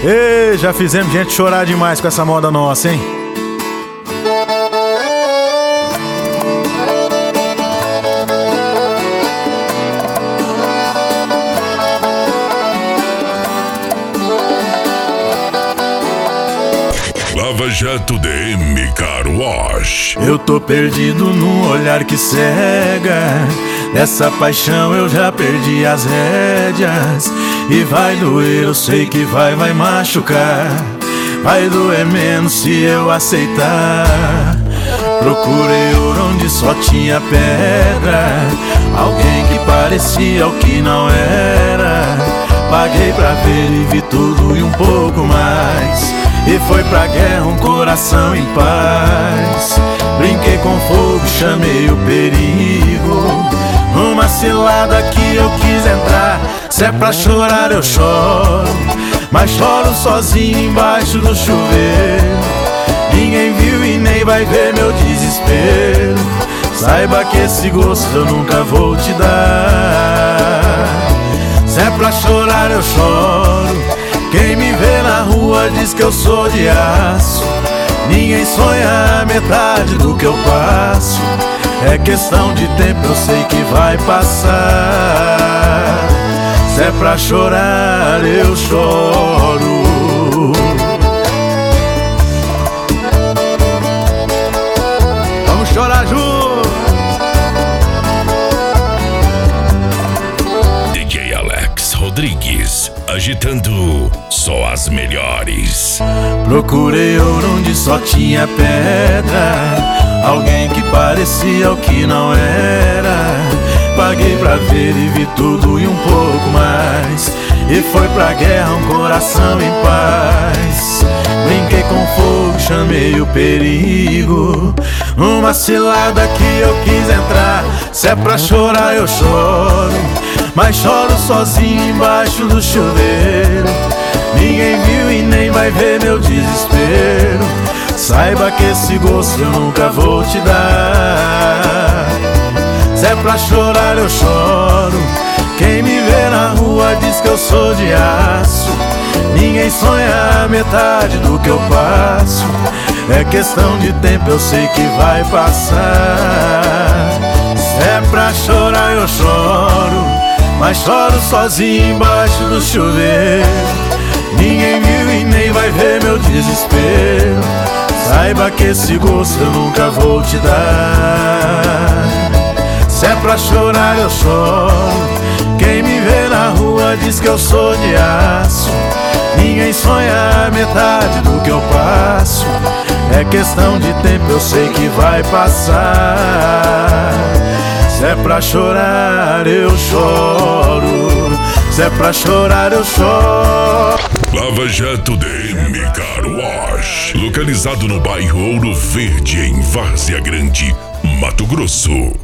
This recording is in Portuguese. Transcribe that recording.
Ei, já fizemos gente chorar demais com essa moda nossa, hein? Lava Jato DM Car Wash. Eu tô perdido num olhar que cega. Dessa paixão eu já perdi as rédeas. E vai doer, eu sei que vai machucar. Vai doer menos se eu aceitar. Procurei ouro onde só tinha pedra. Alguém que parecia o que não era. Paguei pra ver e vi tudo e um pouco mais. E foi pra guerra um coração em paz. Brinquei com fogo, chamei o perigo. Uma cilada que eu quis entrar. Se é pra chorar eu choro, mas choro sozinho embaixo do chuveiro. Ninguém viu e nem vai ver meu desespero. Saiba que esse gosto eu nunca vou te dar. Se é pra chorar eu choro. Quem me vê na rua diz que eu sou de aço. Ninguém sonha a metade do que eu passo. É questão de tempo, eu sei que vai passar. Se é pra chorar, eu choro. Vamos chorar juntos. DJ Alex Rodrigues, agitando só as melhores. Procurei ouro onde só tinha pedra. Alguém que parecia o que não era. Paguei pra ver e vi tudo e um pouco mais. E foi pra guerra um coração em paz. Brinquei com fogo, chamei o perigo. Uma cilada que eu quis entrar. Se é pra chorar eu choro, mas choro sozinho embaixo do chuveiro. Ninguém viu e nem vai ver meu desespero. Saiba que esse gosto eu nunca vou te dar. Se é pra chorar eu choro. Quem me vê na rua diz que eu sou de aço. Ninguém sonha a metade do que eu passo. É questão de tempo, eu sei que vai passar. Se é pra chorar eu choro, mas choro sozinho embaixo do chuveiro. Ninguém viu e nem vai ver meu desespero. Saiba que esse gosto eu nunca vou te dar. Se é pra chorar eu choro. Quem me vê na rua diz que eu sou de aço. Ninguém sonha a metade do que eu passo. É questão de tempo, eu sei que vai passar. Se é pra chorar eu choro. Se é pra chorar eu choro. Lava Jato DM Car Wash, localizado no bairro Ouro Verde, em Várzea Grande, Mato Grosso.